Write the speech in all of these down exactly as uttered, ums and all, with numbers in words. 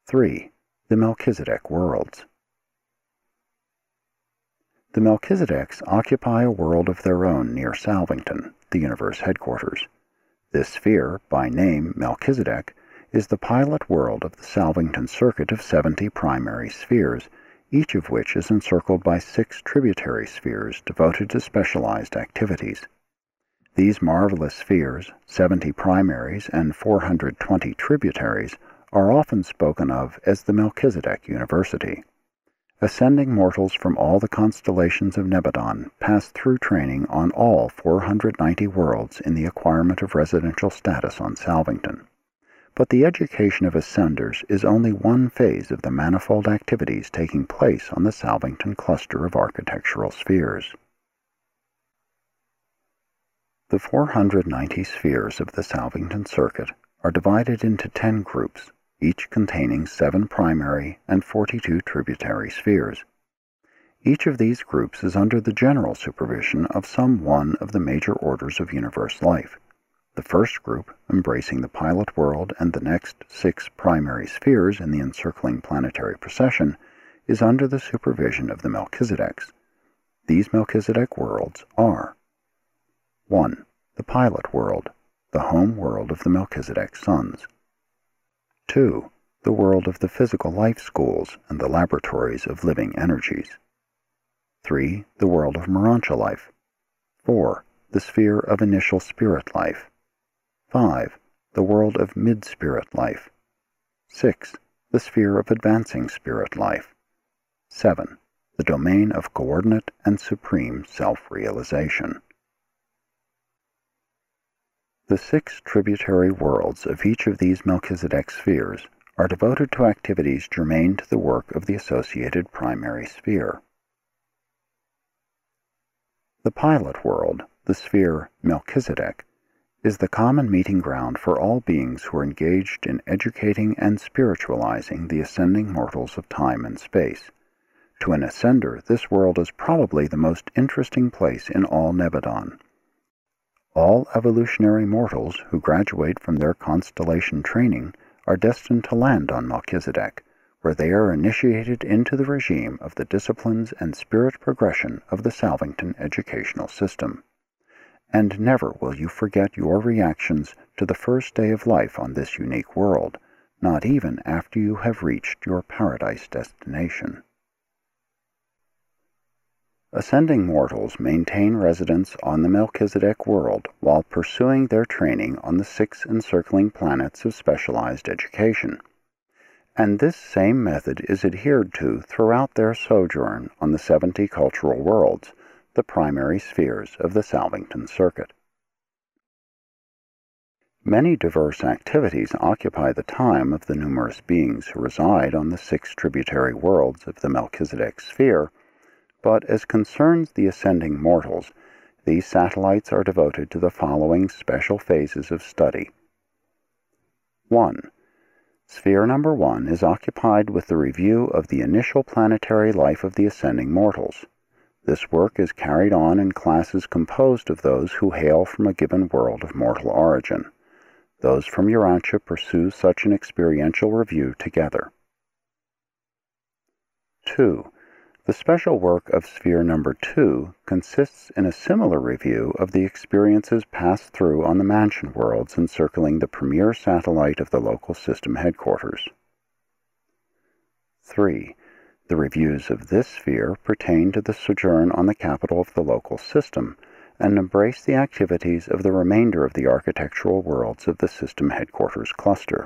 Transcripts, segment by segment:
three. The Melchizedek Worlds. The Melchizedeks occupy a world of their own near Salvington, the universe headquarters. This sphere, by name Melchizedek, is the pilot world of the Salvington circuit of seventy primary spheres, each of which is encircled by six tributary spheres devoted to specialized activities. These marvelous spheres, seventy primaries and four hundred twenty tributaries, are often spoken of as the Melchizedek University. Ascending mortals from all the constellations of Nebadon pass through training on all four hundred ninety worlds in the acquirement of residential status on Salvington. But the education of ascenders is only one phase of the manifold activities taking place on the Salvington cluster of architectural spheres. The four hundred ninety spheres of the Salvington circuit are divided into ten groups, each containing seven primary and forty-two tributary spheres. Each of these groups is under the general supervision of some one of the major orders of universe life. The first group, embracing the pilot world and the next six primary spheres in the encircling planetary procession, is under the supervision of the Melchizedeks. These Melchizedek worlds are: one. The pilot world, the home world of the Melchizedek sons. two. The world of the physical life schools and the laboratories of living energies. three. The world of Morontia life. four. The sphere of initial spirit life. five. The world of mid-spirit life. six. The sphere of advancing spirit life. seven. The domain of coordinate and supreme self-realization. The six tributary worlds of each of these Melchizedek spheres are devoted to activities germane to the work of the associated primary sphere. The pilot world, the sphere Melchizedek, is the common meeting ground for all beings who are engaged in educating and spiritualizing the ascending mortals of time and space. To an ascender, this world is probably the most interesting place in all Nebadon. All evolutionary mortals who graduate from their constellation training are destined to land on Melchizedek, where they are initiated into the regime of the disciplines and spirit progression of the Salvington educational system. And never will you forget your reactions to the first day of life on this unique world, not even after you have reached your paradise destination. Ascending mortals maintain residence on the Melchizedek world while pursuing their training on the six encircling planets of specialized education. And this same method is adhered to throughout their sojourn on the seventy cultural worlds, the primary spheres of the Salvington circuit. Many diverse activities occupy the time of the numerous beings who reside on the six tributary worlds of the Melchizedek sphere, but as concerns the ascending mortals, these satellites are devoted to the following special phases of study. one. Sphere number one is occupied with the review of the initial planetary life of the ascending mortals. This work is carried on in classes composed of those who hail from a given world of mortal origin. Those from Urantia pursue such an experiential review together. two. The special work of sphere number two consists in a similar review of the experiences passed through on the mansion worlds encircling the premier satellite of the local system headquarters. three. The reviews of this sphere pertain to the sojourn on the capital of the local system and embrace the activities of the remainder of the architectural worlds of the system headquarters cluster.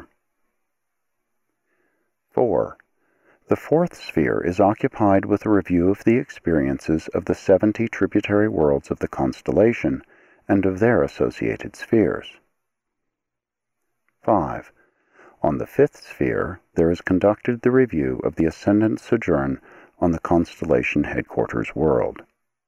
four. The fourth sphere is occupied with a review of the experiences of the seventy tributary worlds of the constellation and of their associated spheres. five. On the fifth sphere, there is conducted the review of the ascendant sojourn on the constellation headquarters world.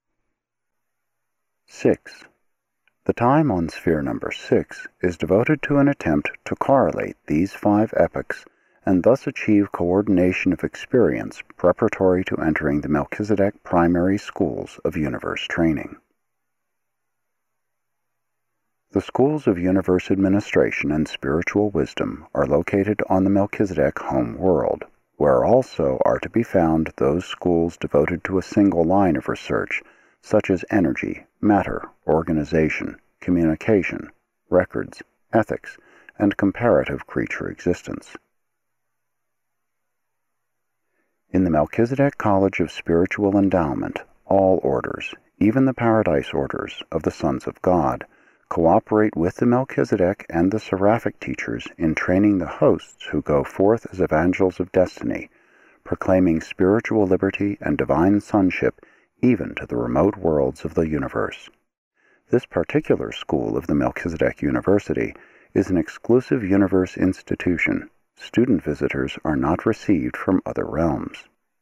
six. The time on sphere number six is devoted to an attempt to correlate these five epochs and thus achieve coordination of experience preparatory to entering the Melchizedek primary schools of universe training. The schools of universe administration and spiritual wisdom are located on the Melchizedek home world, where also are to be found those schools devoted to a single line of research, such as energy, matter, organization, communication, records, ethics, and comparative creature existence. In the Melchizedek College of Spiritual Endowment, all orders, even the Paradise orders of the Sons of God, cooperate with the Melchizedek and the Seraphic teachers in training the hosts who go forth as evangels of destiny, proclaiming spiritual liberty and divine sonship even to the remote worlds of the universe. This particular school of the Melchizedek University is an exclusive universe institution. Student visitors are not received from other realms.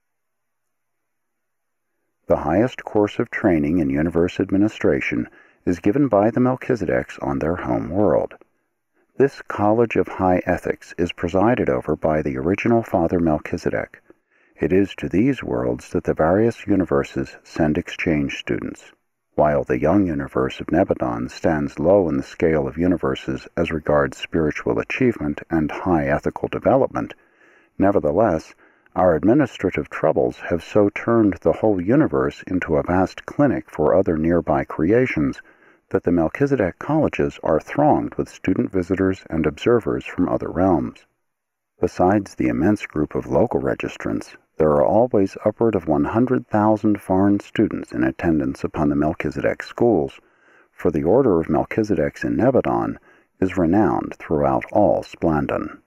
The highest course of training in universe administration is given by the Melchizedeks on their home world. This College of High Ethics is presided over by the original Father Melchizedek. It is to these worlds that the various universes send exchange students. While the young universe of Nebadon stands low in the scale of universes as regards spiritual achievement and high ethical development, nevertheless, our administrative troubles have so turned the whole universe into a vast clinic for other nearby creations that the Melchizedek colleges are thronged with student visitors and observers from other realms. Besides the immense group of local registrants, there are always upward of one hundred thousand foreign students in attendance upon the Melchizedek schools, for the order of Melchizedeks in Nebadon is renowned throughout all Splandon.